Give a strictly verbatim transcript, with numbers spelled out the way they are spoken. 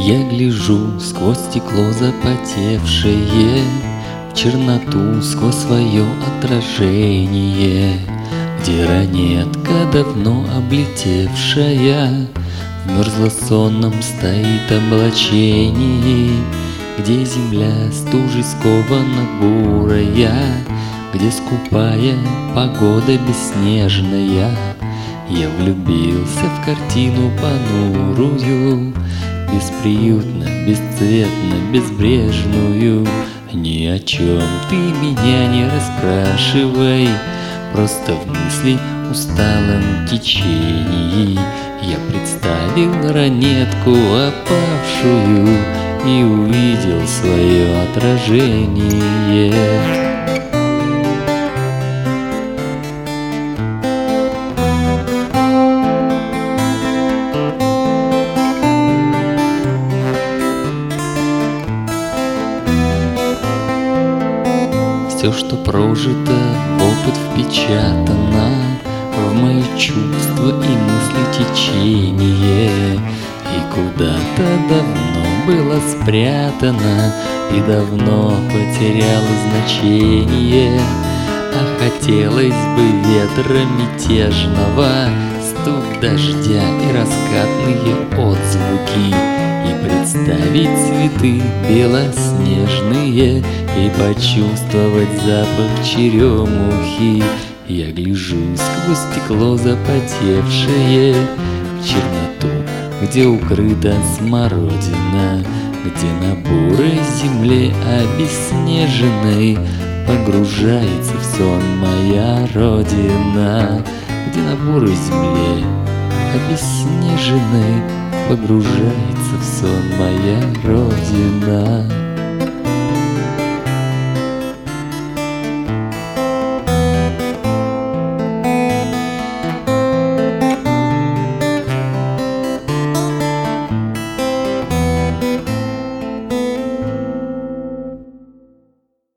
Я гляжу сквозь стекло запотевшее, в черноту сквозь свое отражение, где ранетка давно облетевшая в мерзло-сонном стоит облачении, где земля стужей скована бурая, где скупая погода бесснежная. Я влюбился в картину понурую, бесприютно, бесцветно, безбрежную. Ни о чем ты меня не расспрашивай, просто в мысли усталом течении я представил ранетку опавшую и увидел свое отражение. Все, что прожито, опыт впечатано в мои чувства и мысли течение, и куда-то давно было спрятано и давно потеряло значение. А хотелось бы ветра мятежного, стук дождя и раскатные отзвуки, и представить цветы белоснежные, и почувствовать запах черемухи. Я гляжу сквозь стекло запотевшее в черноту, где укрыта смородина, где на бурой земле обеснеженной погружается в сон моя родина, где на бурой земле обеснеженной погружается в сон моя родина.